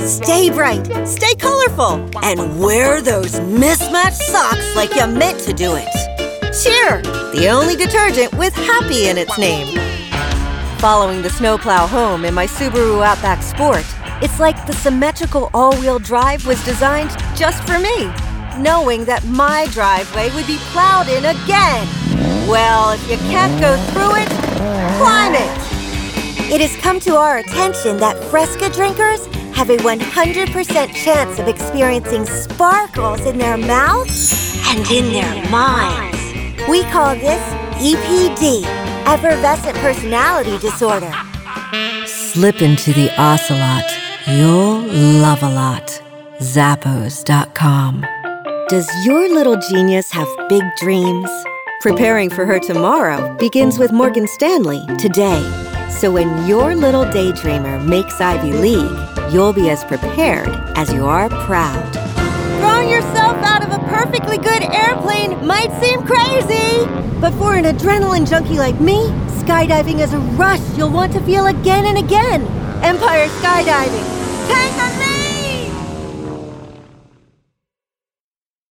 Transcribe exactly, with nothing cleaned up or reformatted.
Stay bright, stay colorful, and wear those mismatched socks like you meant to do it. Cheer, the only detergent with happy in its name. Following the snowplow home in my Subaru Outback Sport, it's like the symmetrical all-wheel drive was designed just for me, knowing that my driveway would be plowed in again. Well, if you can't go through it, climb it! It has come to our attention that Fresca drinkers have a one hundred percent chance of experiencing sparkles in their mouths and in their minds. We call this E P D, effervescent personality disorder. Slip into the ocelot. You'll love a lot. Zappos dot com. Does your little genius have big dreams? Preparing for her tomorrow begins with Morgan Stanley today. So when your little daydreamer makes Ivy League, you'll be as prepared as you are proud. Throwing yourself out of a perfectly good airplane might seem crazy, but for an adrenaline junkie like me, skydiving is a rush you'll want to feel again and again. Empire Skydiving. Take the lead!